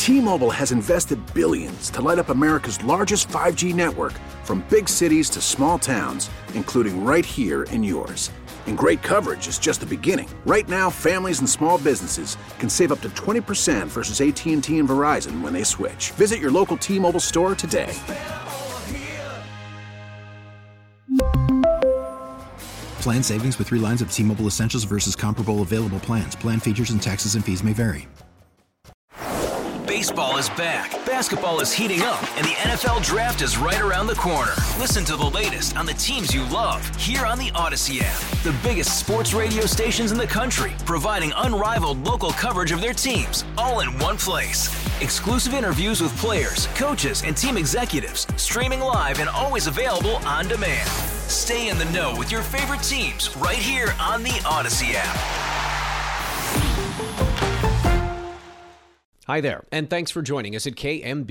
T-Mobile has invested billions to light up America's largest 5G network, from big cities to small towns, including right here in yours. And great coverage is just the beginning. Right now, families and small businesses can save up to 20% versus AT&T and Verizon when they switch. Visit your local T-Mobile store today. Plan savings with 3 lines of T-Mobile Essentials versus comparable available plans. Plan features and taxes and fees may vary. Baseball is back, basketball is heating up, and the NFL Draft is right around the corner. Listen to the latest on the teams you love here on the Odyssey app. The biggest sports radio stations in the country, providing unrivaled local coverage of their teams, all in one place. Exclusive interviews with players, coaches, and team executives, streaming live and always available on demand. Stay in the know with your favorite teams right here on the Odyssey app. Hi there, and thanks for joining us at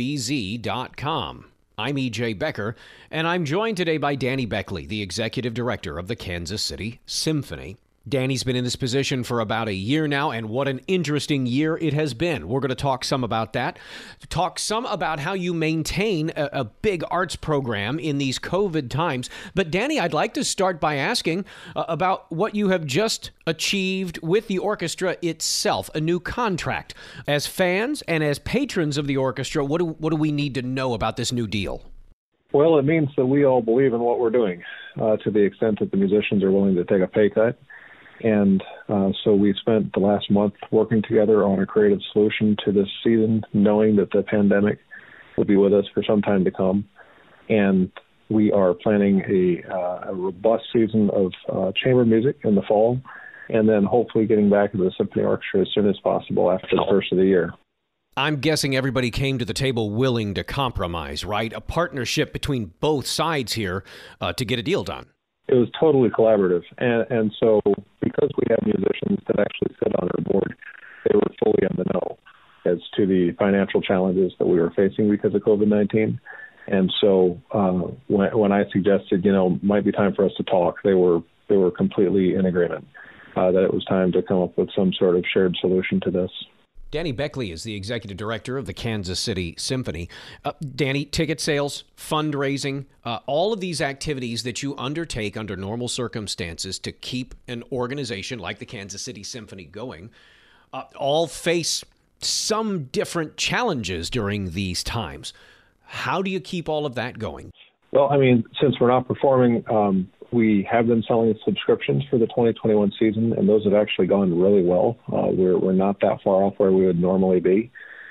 KMBZ.com. I'm E.J. Becker, and I'm joined today by Danny Beckley, the executive director of the Kansas City Symphony. Danny's been in this position for about a year now, and what an interesting year it has been. We're going to talk some about that, talk some about how you maintain a big arts program in these COVID times. But Danny, I'd like to start by asking about what you have just achieved with the orchestra itself, a new contract. As fans and as patrons of the orchestra, what do we need to know about this new deal? Well, it means that we all believe in what we're doing to the extent that the musicians are willing to take a pay cut. And so we spent the last month working together on a creative solution to this season, knowing that the pandemic would be with us for some time to come. And we are planning a robust season of chamber music in the fall, and then hopefully getting back to the symphony orchestra as soon as possible after the first of the year. I'm guessing everybody came to the table willing to compromise, right? A partnership between both sides here to get a deal done. It was totally collaborative. And so because we have musicians that actually sit on our board, they were fully in the know as to the financial challenges that we were facing because of COVID-19. And so when I suggested, might be time for us to talk, they were completely in agreement that it was time to come up with some sort of shared solution to this. Danny Beckley is the executive director of the Kansas City Symphony. Danny, ticket sales, fundraising, all of these activities that you undertake under normal circumstances to keep an organization like the Kansas City Symphony going, all face some different challenges during these times. How do you keep all of that going? Well, since we're not performing, we have been selling subscriptions for the 2021 season, and those have actually gone really well. We're not that far off where we would normally be,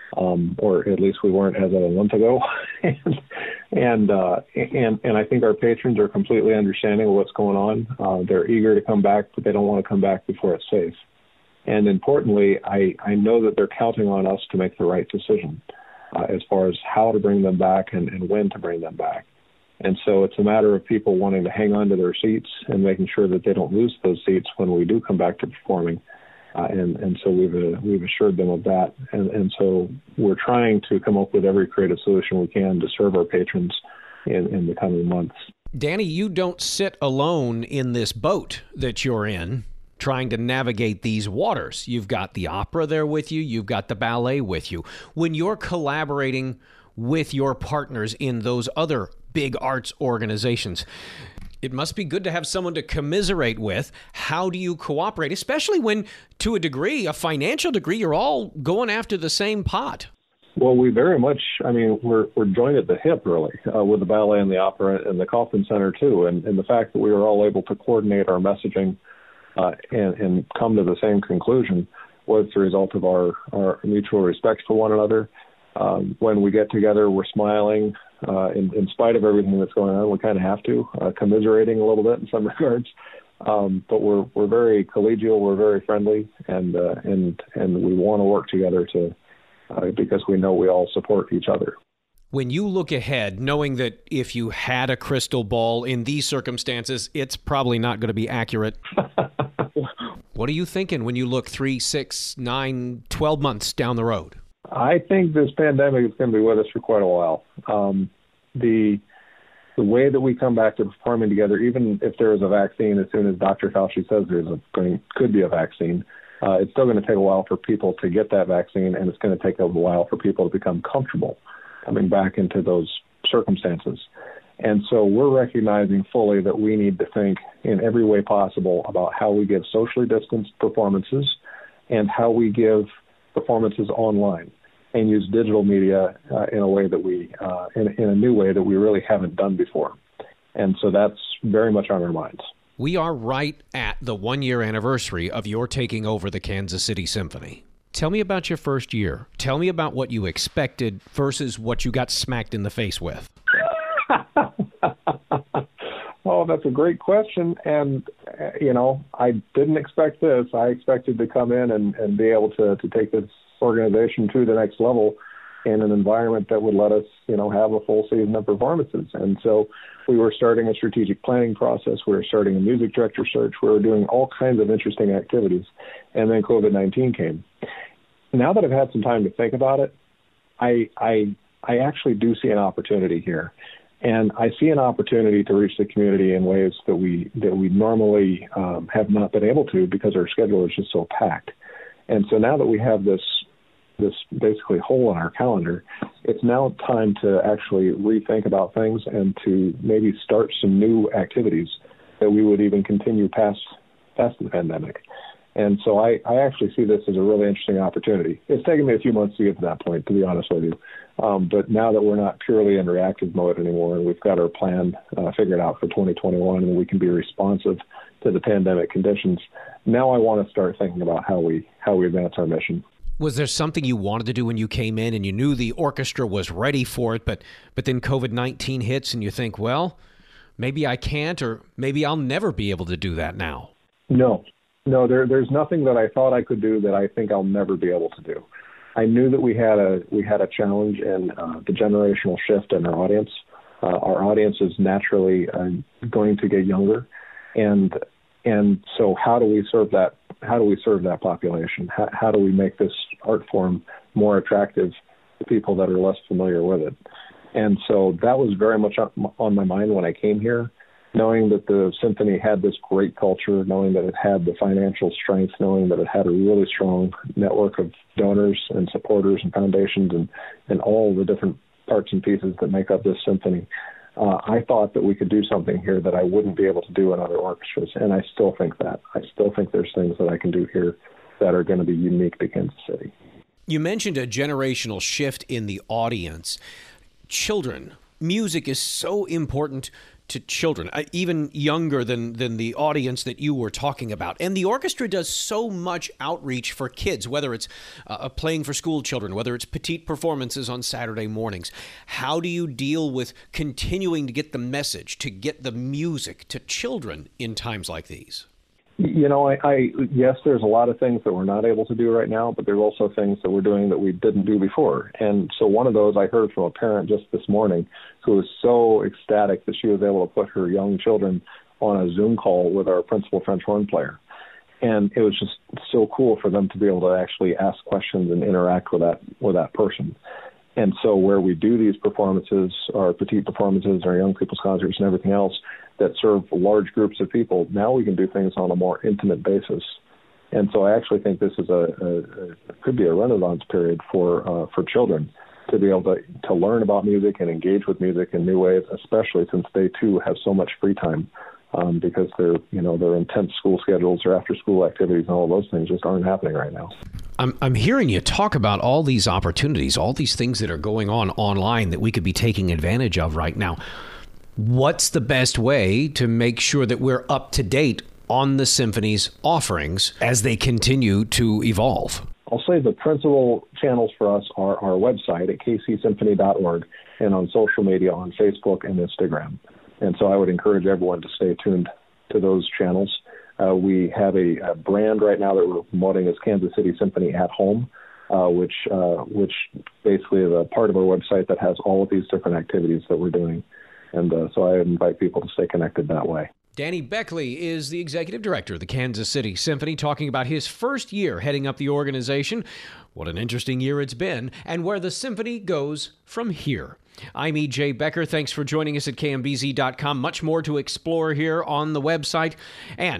or at least we weren't as of a month ago. and I think our patrons are completely understanding of what's going on. They're eager to come back, but they don't want to come back before it's safe. And importantly, I know that they're counting on us to make the right decision as far as how to bring them back and when to bring them back. And so it's a matter of people wanting to hang on to their seats and making sure that they don't lose those seats when we do come back to performing. And so we've assured them of that. And so we're trying to come up with every creative solution we can to serve our patrons in the coming months. Danny, you don't sit alone in this boat that you're in trying to navigate these waters. You've got the opera there with you. You've got the ballet with you. When you're collaborating with your partners in those other big arts organizations, it must be good to have someone to commiserate with. How do you cooperate, especially when, to a degree, a financial degree, you're all going after the same pot? Well, we very much, we're joined at the hip, really, with the ballet and the opera and the Kaufman Center, too. And the fact that we were all able to coordinate our messaging and come to the same conclusion was the result of our mutual respect for one another. When we get together, we're smiling. In spite of everything that's going on, we kind of have to, commiserating a little bit in some regards. But we're very collegial, we're very friendly, and we want to work together because we know we all support each other. When you look ahead, knowing that if you had a crystal ball in these circumstances, it's probably not going to be accurate. What are you thinking when you look 3, 6, 9, 12 months down the road? I think this pandemic is going to be with us for quite a while. The way that we come back to performing together, even if there is a vaccine, as soon as Dr. Fauci says could be a vaccine, It's still going to take a while for people to get that vaccine, and it's going to take a while for people to become comfortable coming back into those circumstances. And so we're recognizing fully that we need to think in every way possible about how we give socially distanced performances and how we give performances online and use digital media in a way that in a new way that we really haven't done before. And so that's very much on our minds. We are right at the 1-year anniversary of your taking over the Kansas City Symphony. Tell me about your first year. Tell me about what you expected versus what you got smacked in the face with. Oh, that's a great question. And, I didn't expect this. I expected to come in and be able to take this organization to the next level in an environment that would let us, have a full season of performances. And so we were starting a strategic planning process. We were starting a music director search. We were doing all kinds of interesting activities. And then COVID-19 came. Now that I've had some time to think about it, I actually do see an opportunity here. And I see an opportunity to reach the community in ways that we normally have not been able to because our schedule is just so packed. And so now that we have this basically hole in our calendar, it's now time to actually rethink about things and to maybe start some new activities that we would even continue past the pandemic. And so I actually see this as a really interesting opportunity. It's taken me a few months to get to that point, to be honest with you. But now that we're not purely in reactive mode anymore, and we've got our plan figured out for 2021, and we can be responsive to the pandemic conditions, now I want to start thinking about how we advance our mission. Was there something you wanted to do when you came in and you knew the orchestra was ready for it, but then COVID-19 hits and you think, well, maybe I can't, or maybe I'll never be able to do that now? No, there's nothing that I thought I could do that I think I'll never be able to do. I knew that we had a challenge in the generational shift in our audience. Our audience is naturally going to get younger, and so how do we serve that? How do we serve that population? How do we make this art form more attractive to people that are less familiar with it? And so that was very much on my mind when I came here, knowing that the symphony had this great culture, knowing that it had the financial strength, knowing that it had a really strong network of donors and supporters and foundations and all the different parts and pieces that make up this symphony. I thought that we could do something here that I wouldn't be able to do in other orchestras, and I still think that. I still think there's things that I can do here that are going to be unique to Kansas City. You mentioned a generational shift in the audience. Children, music is so important to children, even younger than the audience that you were talking about. And the orchestra does so much outreach for kids, whether it's playing for school children, whether it's petite performances on Saturday mornings. How do you deal with continuing to get the message, to get the music to children in times like these? Yes, there's a lot of things that we're not able to do right now, but there's also things that we're doing that we didn't do before. And so one of those I heard from a parent just this morning who was so ecstatic that she was able to put her young children on a Zoom call with our principal French horn player. And it was just so cool for them to be able to actually ask questions and interact with that person. And so where we do these performances, our petite performances, our young people's concerts and everything else that serve large groups of people, now we can do things on a more intimate basis. And so I actually think this is could be a renaissance period for children to be able to learn about music and engage with music in new ways, especially since they too have so much free time because their intense school schedules or after school activities and all those things just aren't happening right now. I'm hearing you talk about all these opportunities, all these things that are going on online that we could be taking advantage of right now. What's the best way to make sure that we're up to date on the symphony's offerings as they continue to evolve? I'll say the principal channels for us are our website at kcsymphony.org and on social media on Facebook and Instagram. And so I would encourage everyone to stay tuned to those channels. We have a brand right now that we're promoting as Kansas City Symphony at Home, which basically is a part of our website that has all of these different activities that we're doing. And so I invite people to stay connected that way. Danny Beckley is the executive director of the Kansas City Symphony, talking about his first year heading up the organization, what an interesting year it's been, and where the symphony goes from here. I'm E.J. Becker. Thanks for joining us at KMBZ.com. Much more to explore here on the website. And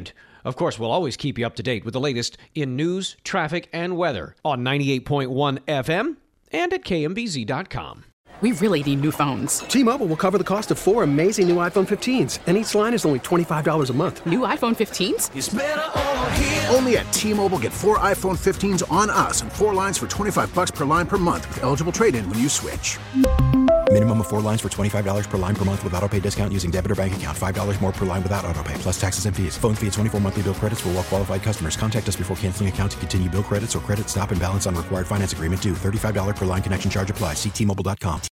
Of course, we'll always keep you up to date with the latest in news, traffic, and weather on 98.1 FM and at KMBZ.com. We really need new phones. T-Mobile will cover the cost of 4 amazing new iPhone 15s, and each line is only $25 a month. New iPhone 15s? It's better over here. Only at T-Mobile, get 4 iPhone 15s on us and 4 lines for $25 per line per month with eligible trade-in when you switch. Minimum of 4 lines for $25 per line per month with autopay discount using debit or bank account. $5 more per line without autopay, plus taxes and fees. Phone fee at 24 monthly bill credits for well-qualified customers. Contact us before canceling account to continue bill credits or credit stop and balance on required finance agreement due. $35 per line connection charge applies. See T-Mobile.com.